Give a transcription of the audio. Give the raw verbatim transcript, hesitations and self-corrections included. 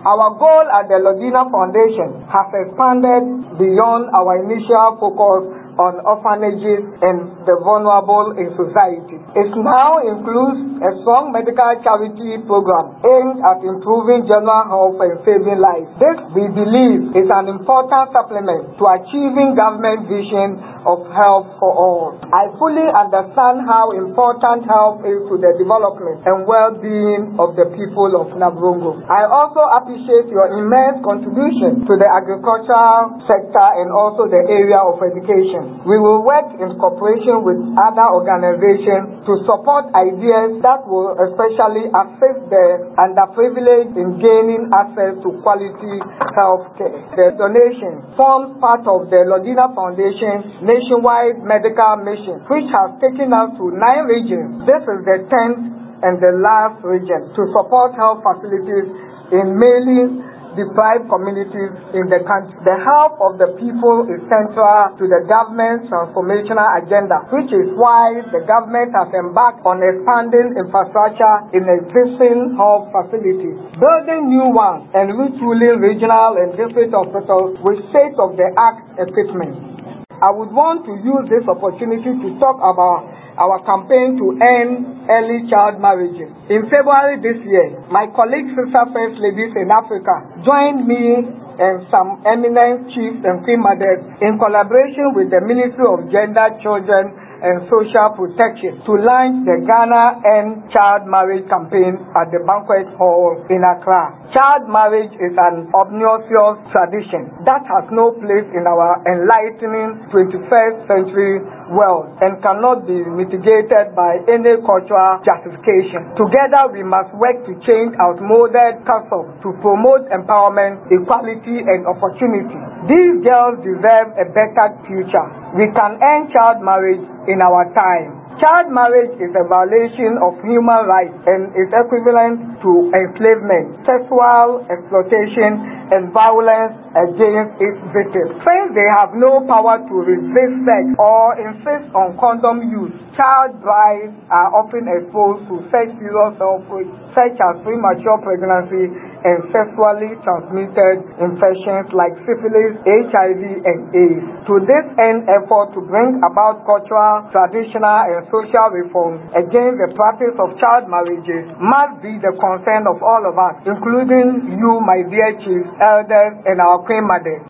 Our goal at the Lodina Foundation has expanded beyond our initial focus on orphanages and the vulnerable in society. It now includes a strong medical charity program aimed at improving general health and saving lives. This, we believe, is an important supplement to achieving government vision of health for all. I fully understand how important health is to the development and well-being of the people of Navrongo. I also appreciate your immense contribution to the agricultural sector and also the area of education. We will work in cooperation with other organizations to support ideas that will especially assist the underprivileged in gaining access to quality health care. The donation forms part of the Lodina Foundation's nationwide medical mission, which has taken us to nine regions. This is the tenth and the last region to support health facilities in mainly deprived communities in the country. The health of the people is central to the government's transformational agenda, which is why the government has embarked on expanding infrastructure in existing health facilities, building new ones, and retooling regional and district hospitals with state-of-the-art equipment. I would want to use this opportunity to talk about our campaign to end early child marriages. In February this year, my colleague Sister First Ladies in Africa joined me and some eminent chiefs and queen mothers in collaboration with the Ministry of Gender, Children and Social Protection to launch the Ghana End Child Marriage campaign at the banquet hall in Accra. Child marriage is an obnoxious tradition that has no place in our enlightening twenty-first century world and cannot be mitigated by any cultural justification. Together, we must work to change outmoded customs to promote empowerment, equality, and opportunity. These girls deserve a better future. We can end child marriage in our time. Child marriage is a violation of human rights and is equivalent to enslavement, sexual exploitation, and violence against its victims. Since they have no power to resist sex or insist on condom use, child brides are often exposed to sex serious health risks such as premature pregnancy and sexually transmitted infections like syphilis, H I V, and AIDS. To this end, effort to bring about cultural, traditional, and social reforms against the practice of child marriages must be the concern of all of us, including you, my dear chiefs, elders, and our queen mothers.